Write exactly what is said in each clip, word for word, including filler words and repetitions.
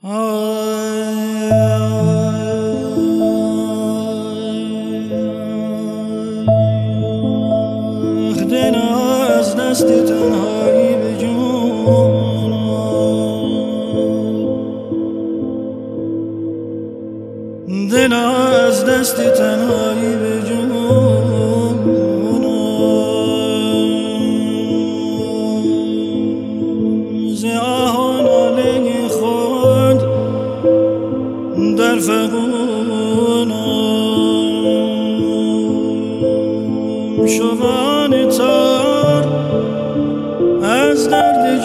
دل از دست تنهایی به جون، دل از دست تنهایی به جون، ز آه و ناله خود در فغانم شوان تار از درد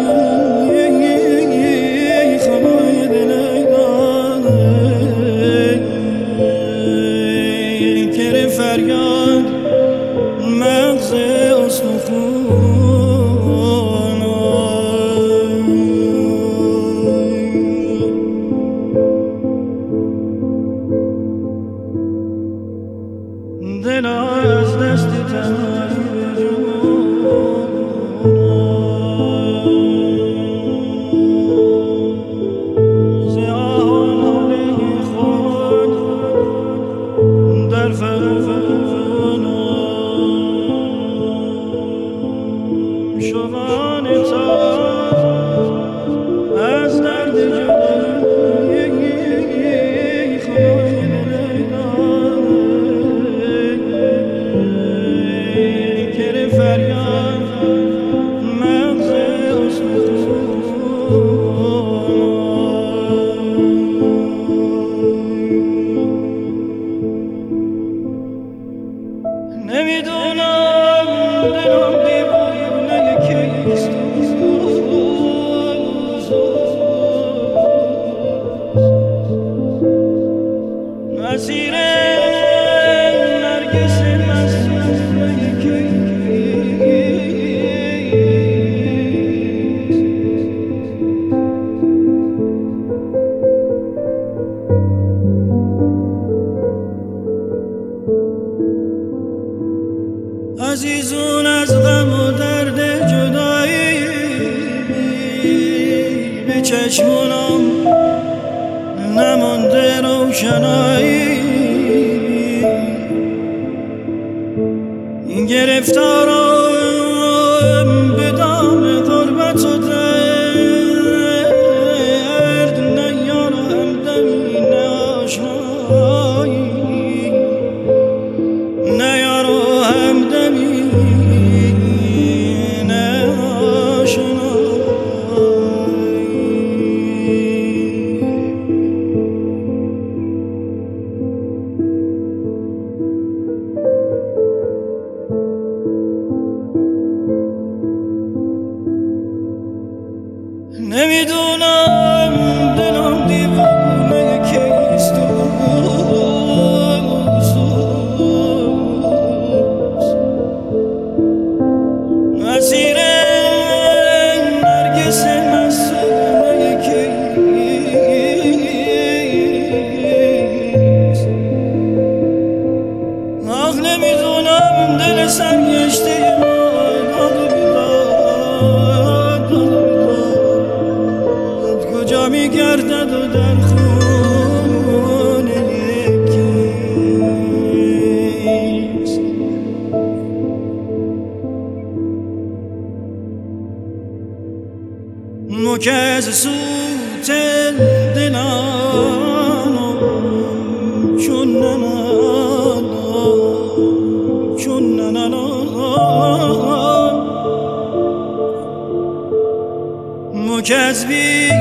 جدایی خمای دل ایدان کر فریاد مغز استخون دل از دست تنهایی به جون، ز آه و ناله خود در فغانم شوان تار از درد جدایی خمای دل ایدان کر فریاد مغز استخون نمیدونم دلم دیوونه کیست، اسیر نرگس مسموم عزیزون از غم و درد جدایی به چشمونم نمانده روشنایی، این گرفتارم به دام غربت و درد، نه یار و همدمی نه آشنایی، نه یار و همدمی نه آشنایی. نمیدونم دلم دیوانه کیست، اسیر نرگس مسموم کیست. آخ نمیدونم دل سرگشته ما کجا میگردد و در خونه یکیست. مو که از سوت دلانم چون ننالم چون ننالم مو که از بی